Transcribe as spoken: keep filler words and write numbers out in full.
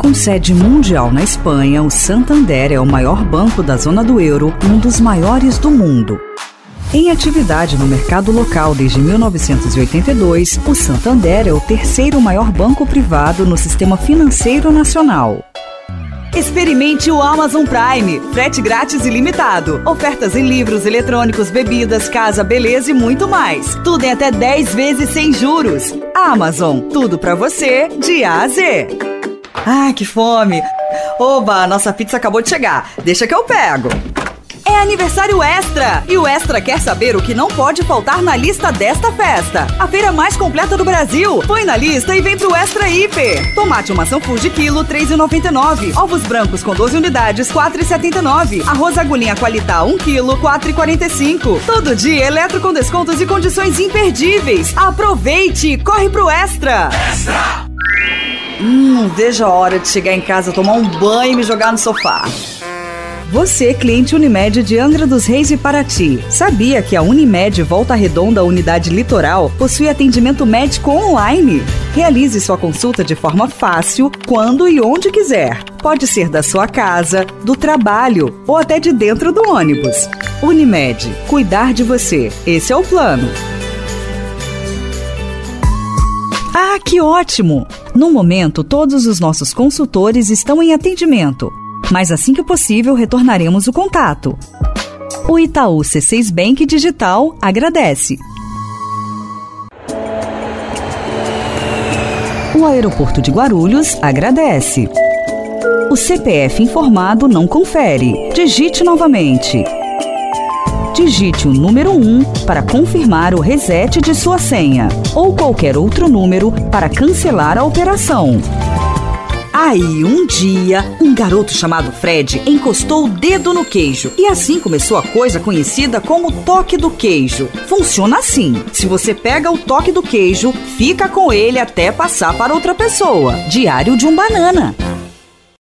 Com sede mundial na Espanha, o Santander é o maior banco da zona do euro e um dos maiores do mundo. Em atividade no mercado local desde mil novecentos e oitenta e dois, o Santander é o terceiro maior banco privado no sistema financeiro nacional. Experimente o Amazon Prime, frete grátis ilimitado, ofertas em livros, eletrônicos, bebidas, casa, beleza e muito mais. Tudo em até dez vezes sem juros. Amazon, tudo pra você, de A a Z. Ai, que fome! Oba, nossa pizza acabou de chegar. Deixa que eu pego. É aniversário Extra! E o Extra quer saber o que não pode faltar na lista desta festa. A feira mais completa do Brasil. Põe na lista e vem pro Extra Hiper. Tomate ou maçã Fuji quilo, três reais e noventa e nove centavos. Ovos brancos com doze unidades, quatro reais e setenta e nove centavos. Arroz agulhinha Qualitá, um quilo, quatro reais e quarenta e cinco centavos. Todo dia, eletro com descontos e condições imperdíveis. Aproveite! Corre pro Extra! Extra! Hum, veja a hora de chegar em casa, tomar um banho e me jogar no sofá. Você, cliente Unimed de Angra dos Reis e Paraty, sabia que a Unimed Volta Redonda Unidade Litoral possui atendimento médico online? Realize sua consulta de forma fácil, quando e onde quiser. Pode ser da sua casa, do trabalho ou até de dentro do ônibus. Unimed, cuidar de você. Esse é o plano. Ah, que ótimo! No momento, todos os nossos consultores estão em atendimento. Mas assim que possível, retornaremos o contato. O Itaú C seis Bank Digital agradece. O Aeroporto de Guarulhos agradece. O C P F informado não confere. Digite novamente. Digite o número um para confirmar o reset de sua senha ou qualquer outro número para cancelar a operação. Aí, um dia, um garoto chamado Fred encostou o dedo no queijo. E assim começou a coisa conhecida como toque do queijo. Funciona assim: se você pega o toque do queijo, fica com ele até passar para outra pessoa. Diário de um Banana.